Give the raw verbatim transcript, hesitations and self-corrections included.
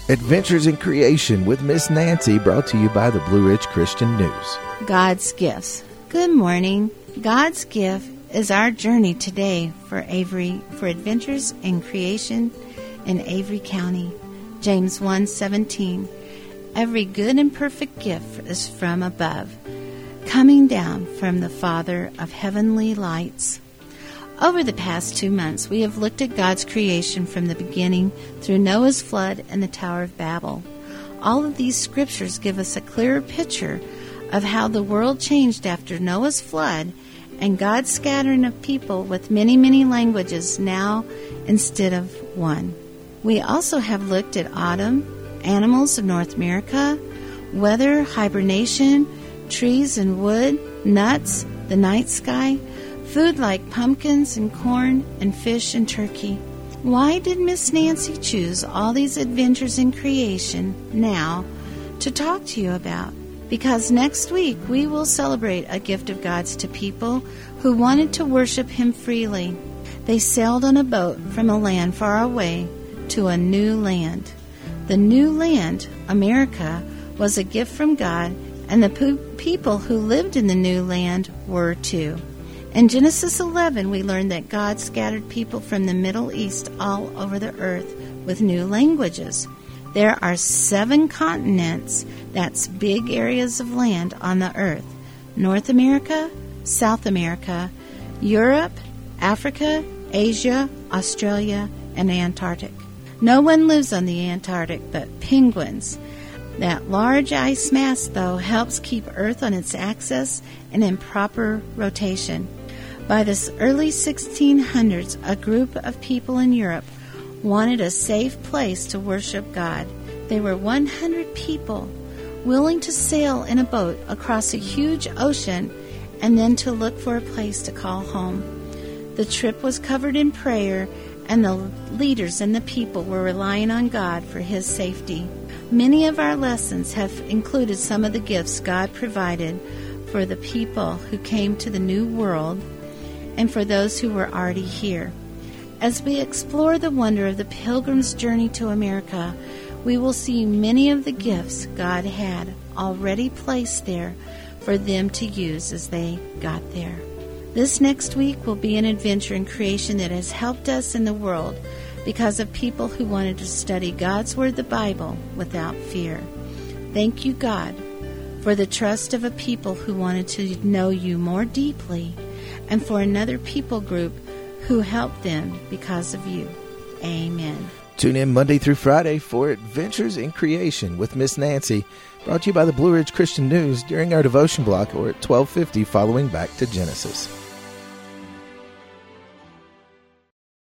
Adventures in Creation with Miss Nancy, brought to you by the Blue Ridge Christian News. God's gifts. Good morning. God's gift is our journey today for Avery, for Adventures in Creation in Avery County. James one seventeen. Every good and perfect gift is from above, coming down from the Father of heavenly lights. Over the past two months, we have looked at God's creation from the beginning through Noah's flood and the Tower of Babel. All of these scriptures give us a clearer picture of how the world changed after Noah's flood and God's scattering of people with many, many languages now instead of one. We also have looked at autumn, animals of North America, weather, hibernation, trees and wood, nuts, the night sky, food like pumpkins and corn and fish and turkey. Why did Miss Nancy choose all these adventures in creation now to talk to you about? Because next week we will celebrate a gift of God's to people who wanted to worship Him freely. They sailed on a boat from a land far away to a new land. The new land, America, was a gift from God, and the po- people who lived in the new land were too. In Genesis eleven, we learned that God scattered people from the Middle East all over the earth with new languages. There are seven continents, that's big areas of land on the earth: North America, South America, Europe, Africa, Asia, Australia, and Antarctic. No one lives on the Antarctic but penguins. That large ice mass, though, helps keep Earth on its axis and in proper rotation. By the early sixteen hundreds, a group of people in Europe wanted a safe place to worship God. They were one hundred people willing to sail in a boat across a huge ocean and then to look for a place to call home. The trip was covered in prayer, and the leaders and the people were relying on God for His safety. Many of our lessons have included some of the gifts God provided for the people who came to the New World and for those who were already here. As we explore the wonder of the Pilgrim's journey to America, we will see many of the gifts God had already placed there for them to use as they got there. This next week will be an adventure in creation that has helped us in the world because of people who wanted to study God's Word, the Bible, without fear. Thank you, God, for the trust of a people who wanted to know you more deeply, and for another people group who helped them because of you. Amen. Tune in Monday through Friday for Adventures in Creation with Miss Nancy, brought to you by the Blue Ridge Christian News during our devotion block or at twelve fifty following Back to Genesis.